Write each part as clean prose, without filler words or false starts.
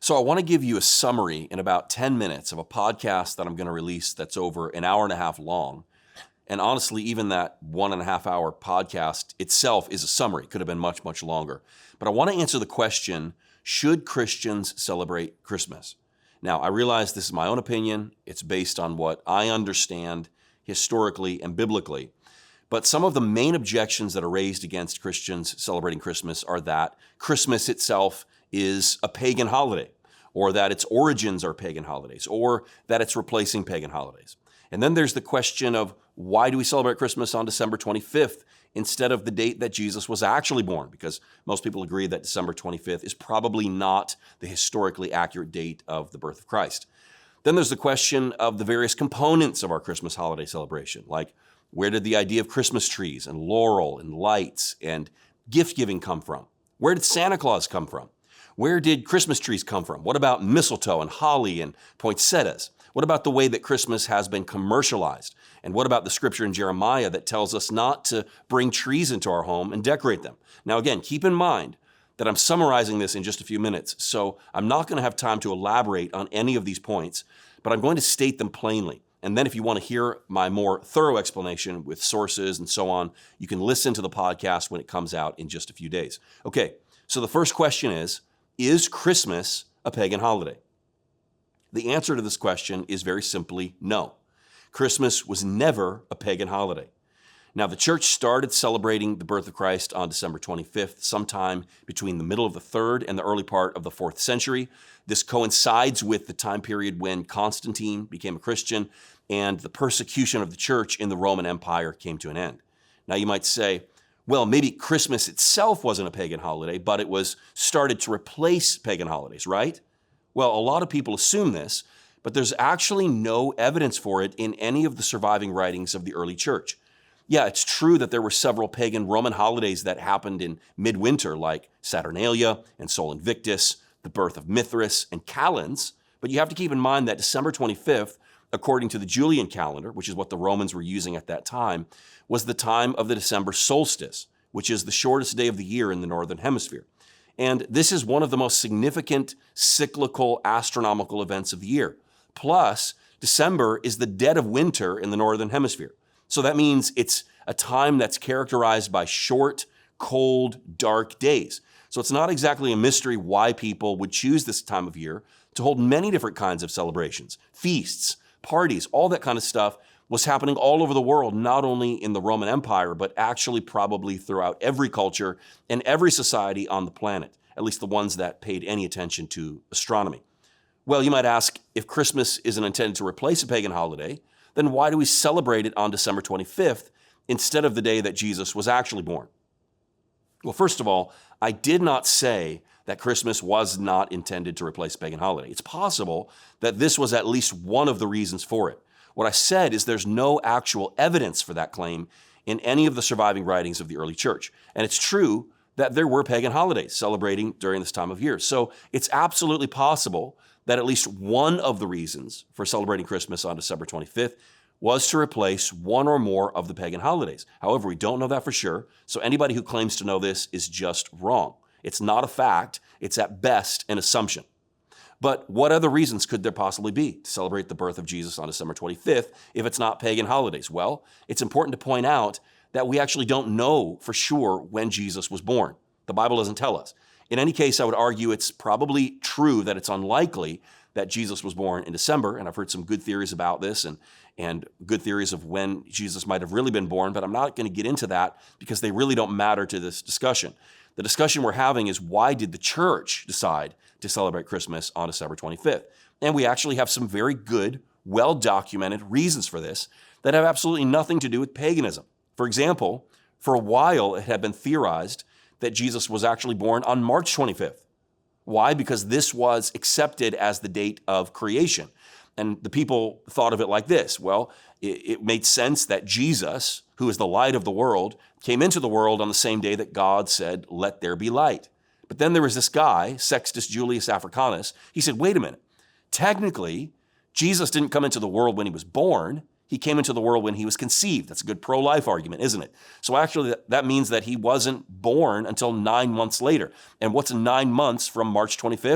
So I want to give you a summary in about 10 minutes of a podcast that I'm going to release that's over an hour and a half long. And honestly, even that 1.5 hour podcast itself is a summary. It could have been much, much longer. But I want to answer the question, should Christians celebrate Christmas? Now, I realize this is my own opinion. It's based on what I understand historically and biblically. But some of the main objections that are raised against Christians celebrating Christmas are that Christmas itself is a pagan holiday, or that its origins are pagan holidays, or that it's replacing pagan holidays. And then there's the question of why do we celebrate Christmas on December 25th instead of the date that Jesus was actually born? Because most people agree that December 25th is probably not the historically accurate date of the birth of Christ. Then there's the question of the various components of our Christmas holiday celebration, like where did the idea of Christmas trees and laurel and lights and gift giving come from? Where did Santa Claus come from? Where did Christmas trees come from? What about mistletoe and holly and poinsettias? What about the way that Christmas has been commercialized? And what about the scripture in Jeremiah that tells us not to bring trees into our home and decorate them? Now, again, keep in mind that I'm summarizing this in just a few minutes, so I'm not going to have time to elaborate on any of these points, but I'm going to state them plainly. And then if you want to hear my more thorough explanation with sources and so on, you can listen to the podcast when it comes out in just a few days. Okay, so the first question is Christmas a pagan holiday? The answer to this question is very simply no. Christmas was never a pagan holiday. Now, the church started celebrating the birth of Christ on December 25th, sometime between the middle of the 3rd and the early part of the 4th century. This coincides with the time period when Constantine became a Christian and the persecution of the church in the Roman Empire came to an end. Now, you might say, well, maybe Christmas itself wasn't a pagan holiday, but it was started to replace pagan holidays, right? Well, a lot of people assume this, but there's actually no evidence for it in any of the surviving writings of the early church. Yeah, it's true that there were several pagan Roman holidays that happened in midwinter, like Saturnalia and Sol Invictus, the birth of Mithras and Calends, but you have to keep in mind that December 25th, according to the Julian calendar, which is what the Romans were using at that time, was the time of the December solstice, which is the shortest day of the year in the northern hemisphere. And this is one of the most significant cyclical astronomical events of the year. Plus, December is the dead of winter in the northern hemisphere. So that means it's a time that's characterized by short, cold, dark days. So it's not exactly a mystery why people would choose this time of year to hold many different kinds of celebrations, feasts, parties, all that kind of stuff was happening all over the world, not only in the Roman Empire, but actually probably throughout every culture and every society on the planet, at least the ones that paid any attention to astronomy. Well, you might ask, if Christmas isn't intended to replace a pagan holiday, then why do we celebrate it on December 25th instead of the day that Jesus was actually born? Well, first of all, I did not say that Christmas was not intended to replace a pagan holiday. It's possible that this was at least one of the reasons for it. What I said is there's no actual evidence for that claim in any of the surviving writings of the early church. And it's true that there were pagan holidays celebrating during this time of year. So it's absolutely possible that at least one of the reasons for celebrating Christmas on December 25th was to replace one or more of the pagan holidays. However, we don't know that for sure, so anybody who claims to know this is just wrong. It's not a fact, it's at best an assumption. But what other reasons could there possibly be to celebrate the birth of Jesus on December 25th if it's not pagan holidays? Well, it's important to point out that we actually don't know for sure when Jesus was born. The Bible doesn't tell us. In any case, I would argue it's probably true that it's unlikely that Jesus was born in December, and I've heard some good theories about this and good theories of when Jesus might have really been born, but I'm not going to get into that because they really don't matter to this discussion. The discussion we're having is, why did the church decide to celebrate Christmas on December 25th? And we actually have some very good, well-documented reasons for this that have absolutely nothing to do with paganism. For example, for a while it had been theorized that Jesus was actually born on March 25th. Why? Because this was accepted as the date of creation. And the people thought of it like this. Well, it made sense that Jesus, who is the light of the world, came into the world on the same day that God said, "Let there be light." But then there was this guy, Sextus Julius Africanus. He said, wait a minute. Technically, Jesus didn't come into the world when he was born. He came into the world when he was conceived. That's a good pro-life argument, isn't it? So actually, that means that he wasn't born until 9 months later. And what's 9 months from March 25th?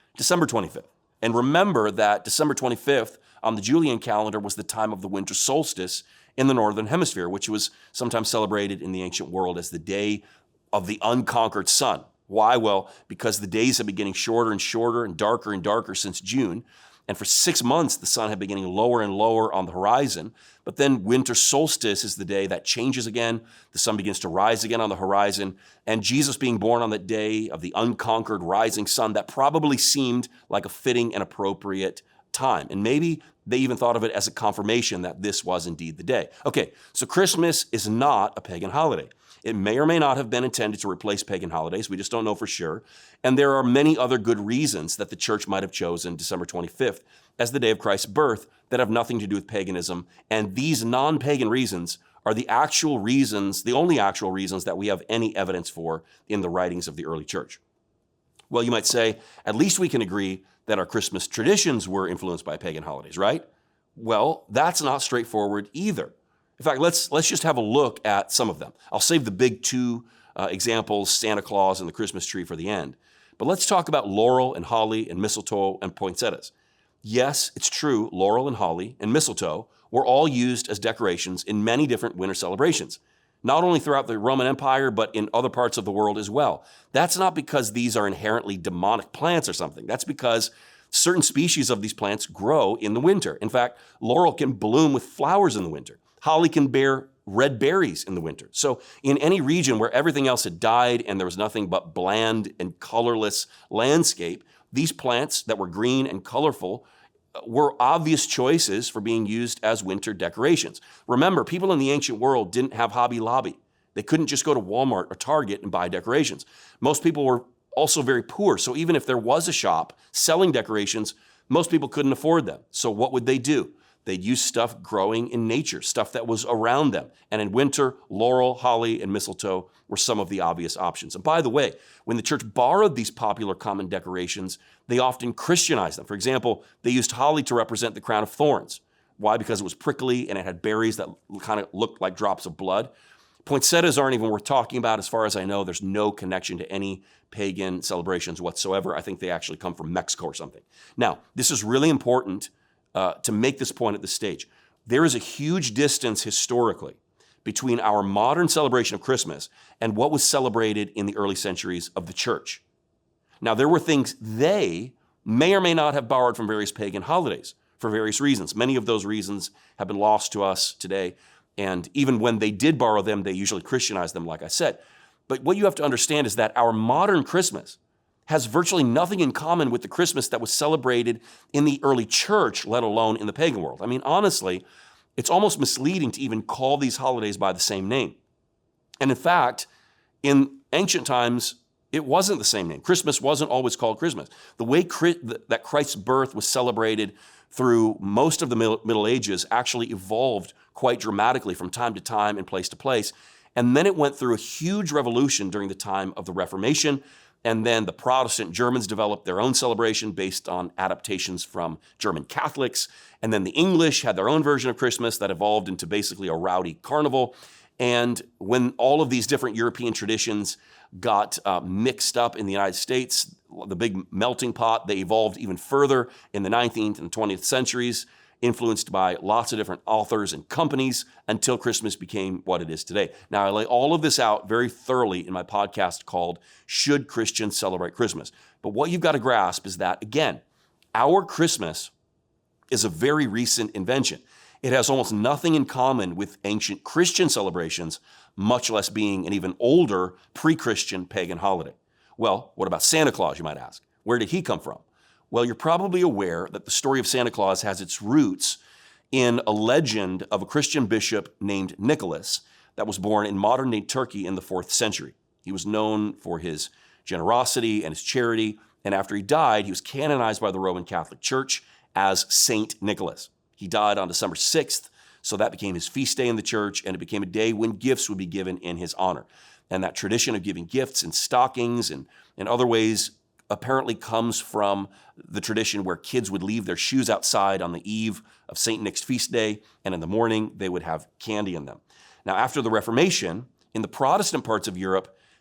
December 25th. And remember that December 25th on the Julian calendar was the time of the winter solstice in the Northern Hemisphere, which was sometimes celebrated in the ancient world as the day of the unconquered sun. Why? Well, because the days have been getting shorter and shorter and darker since June. And for 6 months, the sun had been getting lower and lower on the horizon. But then winter solstice is the day that changes again. The sun begins to rise again on the horizon. And Jesus being born on that day of the unconquered rising sun, that probably seemed like a fitting and appropriate time. And maybe they even thought of it as a confirmation that this was indeed the day. Okay, so Christmas is not a pagan holiday. It may or may not have been intended to replace pagan holidays. We just don't know for sure. And there are many other good reasons that the church might have chosen December 25th as the day of Christ's birth that have nothing to do with paganism. And these non-pagan reasons are the actual reasons, the only actual reasons that we have any evidence for in the writings of the early church. Well, you might say, at least we can agree that our Christmas traditions were influenced by pagan holidays, right? Well, that's not straightforward either. In fact, let's just have a look at some of them. I'll save the big two examples, Santa Claus and the Christmas tree, for the end. But let's talk about laurel and holly and mistletoe and poinsettias. Yes, it's true, laurel and holly and mistletoe were all used as decorations in many different winter celebrations, not only throughout the Roman Empire, but in other parts of the world as well. That's not because these are inherently demonic plants or something. That's because certain species of these plants grow in the winter. In fact, laurel can bloom with flowers in the winter. Holly can bear red berries in the winter. So in any region where everything else had died and there was nothing but bland and colorless landscape, these plants that were green and colorful were obvious choices for being used as winter decorations. Remember, people in the ancient world didn't have Hobby Lobby. They couldn't just go to Walmart or Target and buy decorations. Most people were also very poor. So even if there was a shop selling decorations, most people couldn't afford them. So what would they do? They'd use stuff growing in nature, stuff that was around them. And in winter, laurel, holly, and mistletoe were some of the obvious options. And by the way, when the church borrowed these popular common decorations, they often Christianized them. For example, they used holly to represent the crown of thorns. Why? Because it was prickly and it had berries that kind of looked like drops of blood. Poinsettias aren't even worth talking about. As far as I know, there's no connection to any pagan celebrations whatsoever. I think they actually come from Mexico or something. Now, this is really important to make this point at this stage. There is a huge distance historically between our modern celebration of Christmas and what was celebrated in the early centuries of the church. Now, there were things they may or may not have borrowed from various pagan holidays for various reasons. Many of those reasons have been lost to us today. And even when they did borrow them, they usually Christianized them, like I said. But what you have to understand is that our modern Christmas has virtually nothing in common with the Christmas that was celebrated in the early church, let alone in the pagan world. I mean, honestly, it's almost misleading to even call these holidays by the same name. And in fact, in ancient times, it wasn't the same name. Christmas wasn't always called Christmas. The way that Christ's birth was celebrated through most of the Middle Ages actually evolved quite dramatically from time to time and place to place. And then it went through a huge revolution during the time of the Reformation. And then the Protestant Germans developed their own celebration based on adaptations from German Catholics. And then the English had their own version of Christmas that evolved into basically a rowdy carnival. And when all of these different European traditions got mixed up in the United States, the big melting pot, they evolved even further in the 19th and 20th centuries, influenced by lots of different authors and companies until Christmas became what it is today. Now, I lay all of this out very thoroughly in my podcast called Should Christians Celebrate Christmas? But what you've got to grasp is that, again, our Christmas is a very recent invention. It has almost nothing in common with ancient Christian celebrations, much less being an even older pre-Christian pagan holiday. Well, what about Santa Claus, you might ask? Where did he come from? Well, you're probably aware that the story of Santa Claus has its roots in a legend of a Christian bishop named Nicholas that was born in modern-day Turkey in the 4th century. He was known for his generosity and his charity, and after he died, he was canonized by the Roman Catholic Church as Saint Nicholas. He died on December 6th, so that became his feast day in the church, and it became a day when gifts would be given in his honor. And that tradition of giving gifts and stockings and other ways apparently comes from the tradition where kids would leave their shoes outside on the eve of St. Nick's feast day, and in the morning they would have candy in them. Now, after the Reformation, in the Protestant parts of Europe,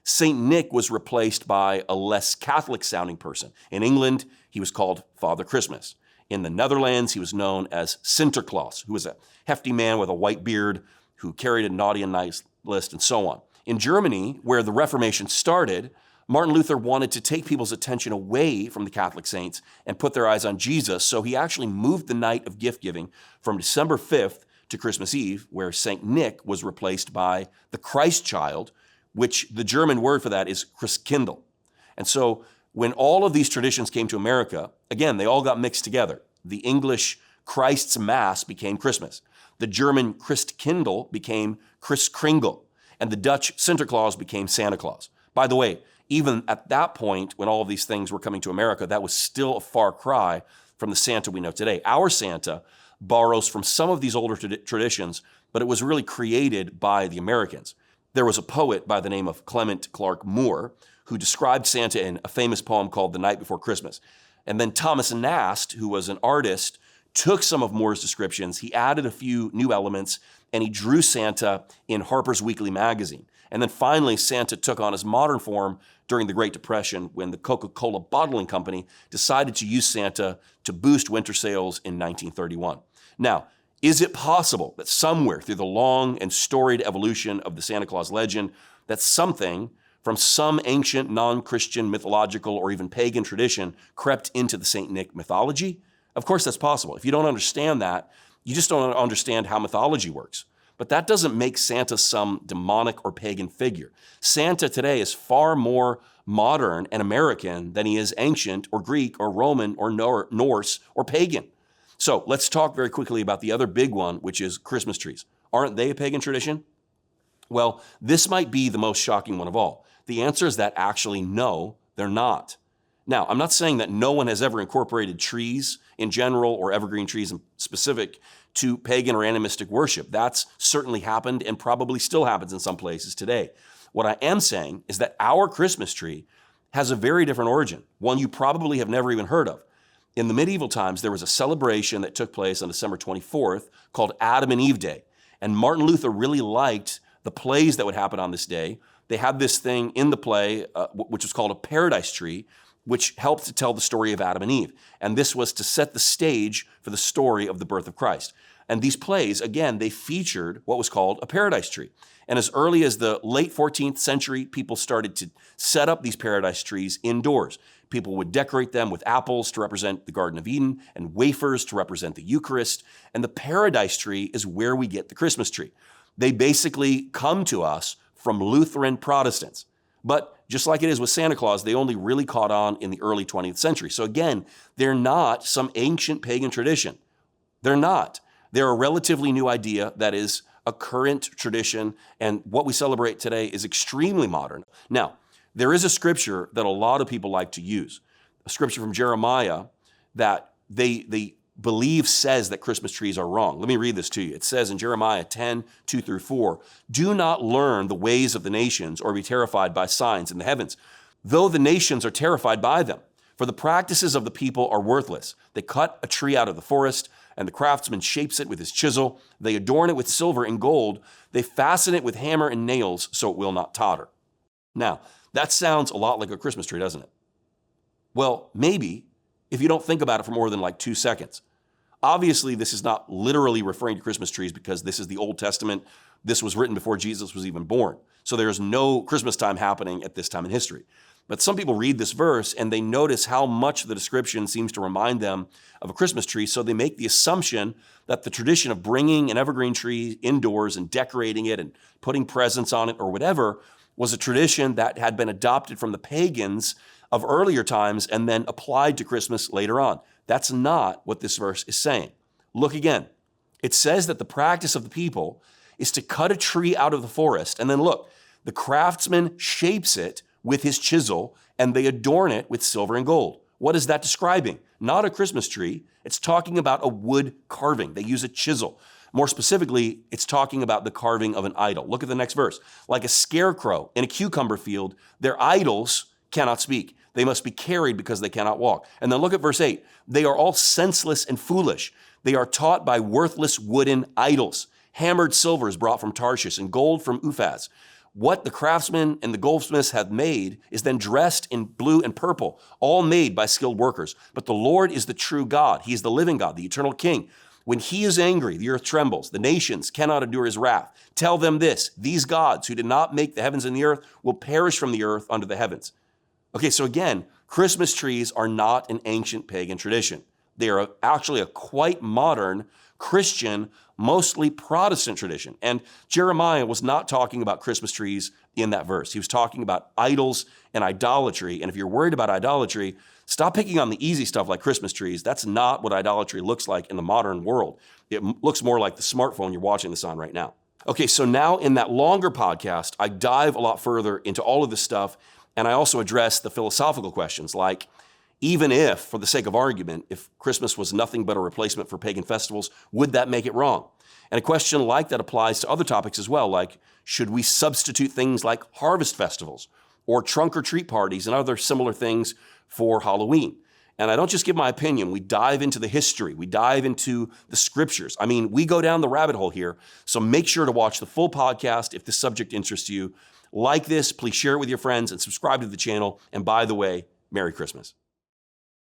St. Nick was replaced by a less Catholic sounding person. In England, he was called Father Christmas. In the Netherlands, he was known as Sinterklaas, who was a hefty man with a white beard who carried a naughty and nice list, and so on. In Germany, where the Reformation started, Martin Luther wanted to take people's attention away from the Catholic saints and put their eyes on Jesus, so he actually moved the night of gift giving from December 5th to Christmas Eve, where St. Nick was replaced by the Christ child, which the German word for that is Christkindl. And so when all of these traditions came to America, again, they all got mixed together. The English Christ's Mass became Christmas. The German Christkindl became Christkringle. And the Dutch Sinterklaas became Santa Claus. By the way, even at that point, when all of these things were coming to America, that was still a far cry from the Santa we know today. Our Santa borrows from some of these older traditions, but it was really created by the Americans. There was a poet by the name of Clement Clarke Moore who described Santa in a famous poem called The Night Before Christmas. And then Thomas Nast, who was an artist, took some of Moore's descriptions, he added a few new elements, and he drew Santa in Harper's Weekly magazine. And then finally, Santa took on his modern form during the Great Depression when the Coca-Cola bottling company decided to use Santa to boost winter sales in 1931. Now, is it possible that somewhere through the long and storied evolution of the Santa Claus legend, that something from some ancient non-Christian mythological or even pagan tradition crept into the St. Nick mythology? Of course that's possible. If you don't understand that, you just don't understand how mythology works. But that doesn't make Santa some demonic or pagan figure. Santa today is far more modern and American than he is ancient or Greek or Roman or Norse or pagan. So let's talk very quickly about the other big one, which is Christmas trees. Aren't they a pagan tradition? Well, this might be the most shocking one of all. The answer is that actually no, they're not. Now, I'm not saying that no one has ever incorporated trees in general or evergreen trees in specific to pagan or animistic worship. That's certainly happened and probably still happens in some places today. What I am saying is that our Christmas tree has a very different origin, one you probably have never even heard of. In the medieval times, there was a celebration that took place on December 24th called Adam and Eve Day. And Martin Luther really liked the plays that would happen on this day. They had this thing in the play, which was called a paradise tree, which helped to tell the story of Adam and Eve. And this was to set the stage for the story of the birth of Christ. And these plays, again, they featured what was called a paradise tree. And as early as the late 14th century, people started to set up these paradise trees indoors. People would decorate them with apples to represent the Garden of Eden and wafers to represent the Eucharist. And the paradise tree is where we get the Christmas tree. They basically come to us from Lutheran Protestants. But just like it is with Santa Claus, they only really caught on in the early 20th century. So again, they're not some ancient pagan tradition. They're not. They're a relatively new idea that is a current tradition, and what we celebrate today is extremely modern. Now, there is a scripture that a lot of people like to use, a scripture from Jeremiah that they believe says that Christmas trees are wrong. Let me read this to you. It says in Jeremiah 10, 2-4, "Do not learn the ways of the nations or be terrified by signs in the heavens, though the nations are terrified by them. For the practices of the people are worthless. They cut a tree out of the forest, and the craftsman shapes it with his chisel. They adorn it with silver and gold. They fasten it with hammer and nails so it will not totter." Now, that sounds a lot like a Christmas tree, doesn't it? Well, maybe if you don't think about it for more than like 2 seconds. Obviously, this is not literally referring to Christmas trees because this is the Old Testament. This was written before Jesus was even born. So there's no Christmas time happening at this time in history. But some people read this verse and they notice how much the description seems to remind them of a Christmas tree. So they make the assumption that the tradition of bringing an evergreen tree indoors and decorating it and putting presents on it or whatever was a tradition that had been adopted from the pagans of earlier times and then applied to Christmas later on. That's not what this verse is saying. Look again. It says that the practice of the people is to cut a tree out of the forest, and then look, the craftsman shapes it with his chisel, and they adorn it with silver and gold. What is that describing? Not a Christmas tree. It's talking about a wood carving. They use a chisel. More specifically, it's talking about the carving of an idol. Look at the next verse. Like a scarecrow in a cucumber field, their idols cannot speak. They must be carried because they cannot walk. And then look at verse 8. They are all senseless and foolish. They are taught by worthless wooden idols. Hammered silver is brought from Tarshish and gold from Uphaz. what the craftsmen and the goldsmiths have made is then dressed in blue and purple, all made by skilled workers. But the Lord is the true God. He is the living God, the eternal King. When he is angry, the earth trembles. The nations cannot endure his wrath. Tell them this, these gods who did not make the heavens and the earth will perish from the earth under the heavens. Okay, so again, Christmas trees are not an ancient pagan tradition. They are actually a quite modern Christian, mostly Protestant tradition. And Jeremiah was not talking about Christmas trees in that verse. He was talking about idols and idolatry. And if you're worried about idolatry, stop picking on the easy stuff like Christmas trees. That's not what idolatry looks like in the modern world. It looks more like the smartphone you're watching this on right now. Okay, so now in that longer podcast, I dive a lot further into all of this stuff, and I also address the philosophical questions like, even if, for the sake of argument, if Christmas was nothing but a replacement for pagan festivals, would that make it wrong? And a question like that applies to other topics as well, like should we substitute things like harvest festivals or trunk or treat parties and other similar things for Halloween? And I don't just give my opinion, we dive into the history, we dive into the scriptures. I mean, we go down the rabbit hole here, so make sure to watch the full podcast if this subject interests you. Like this, please share it with your friends and subscribe to the channel. And by the way, Merry Christmas.